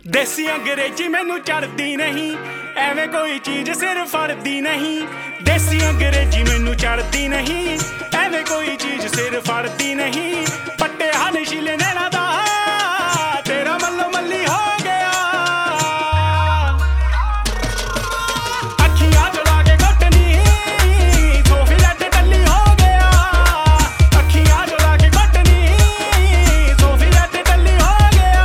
देसी अंग्रेजी मैनू चढ़ती नहीं, एवें कोई चीज सिर फड़ती नहीं। देसी अंग्रेजी मैनू चढ़ती नहीं, एवें कोई चीज सिर फड़ती नहीं। पट्टे हन शीले नैना दा तेरा मल्लो मल्ली हो गया। अखियां चला के घटनी सोफी लट टल्ली हो गया। अखियां चला के घटनी सोफी लट टल्ली हो गया।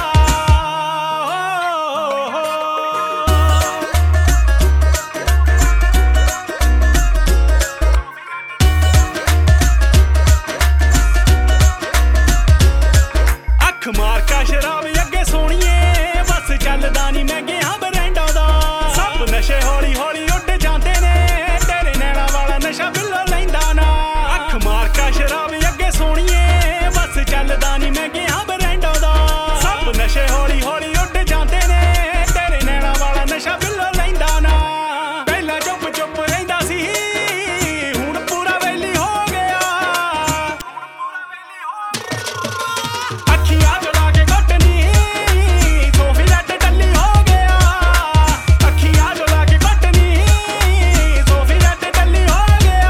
अख मार का शराब अगे सोनिए बस चलदा नी मैं गया बरैंडा दा। सब नशे हौली हौली उड जांदे ने तेरे नैना वाला नशा बिल्लो लैंदा ना। अख मार का शराब अगे सोनिए बस चलदा नी मैं गया बरैंडा दा। सब नशे हौली हौली उड जांदे ने तेरे नैना वाला नशा बिल्लो लैंदा ना। पहला चुप चुप रहिंदा सी हुण पूरा वेली हो गया। अखियां चला के घटनी सोफी लट टल्ली हो गया। अखियां चला के घटनी सोफी लट टल्ली हो गया।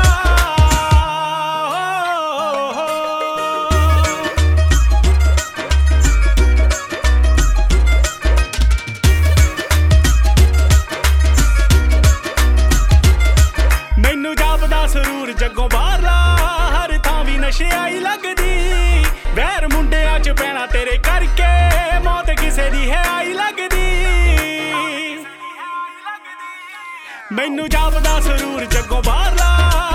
मैनू जापदा सरूर जग्गों बाहरला हर थां भी नशे आई लगदी। वैर मुंडियां च पैना तेरे करके मौत किसे दी है आई लगदी। मैनू जापदा सरूर जग्गों बाहरला